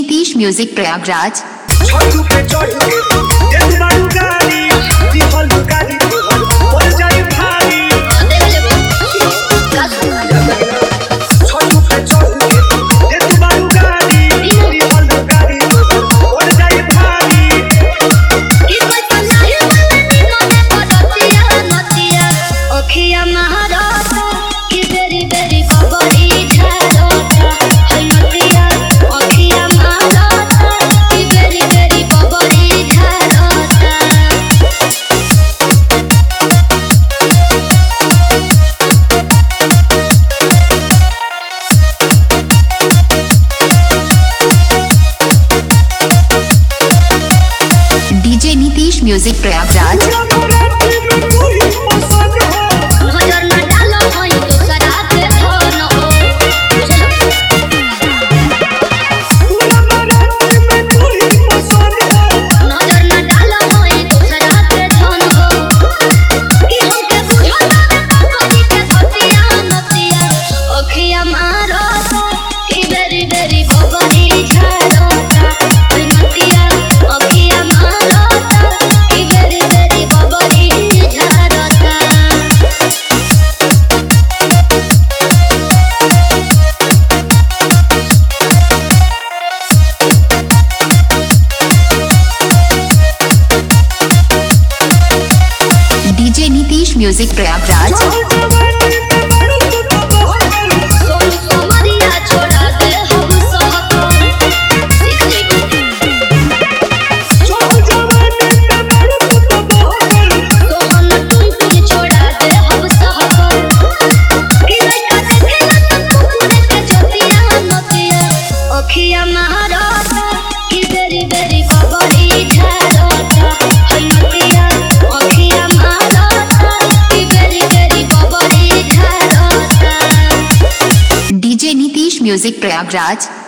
Nitish music Prayagraj. छतु पे चढ़ के देख बारू गाड़ी दिहल गाड़ी हो जाए भारी। छतु पे चढ़ के देख बारू गाड़ी दिहल गाड़ी हो जाए भारी। ओखिया महाराज की बेरी बेरी बबरी झालोटा हनुतिया ओखिया महाराज की बेरी बेरी बबरी झालोटा डीजे नीतीश म्यूजिक प्रयागराज। नजर न डालो होई दूसरा के धन हो नजर न डालो होई दूसरा के धन हो कि हमके बुझाता कभी के सतिया नतिया ओखिया मारो कि बेरी बेरी बबरी झालोटा नतिया ओखिया मारो कि बेरी बेरी बबरी झालोटा डीजे नीतीश म्यूजिक प्रयागराज। सोनू सोमरिया छोड़ा दे हम सहकर सोहन तुम छोड़ा दे हम सहकर कि लड़का देखेला तो कुकुरे के जोतिया नतिया ओखिया महाराज कि बेरी बेरी बबरी झालोटा हनुतिया ओखिया महाराज कि बेरी बेरी बबरी झालोटा डीजे नीतीश म्यूजिक प्रयागराज।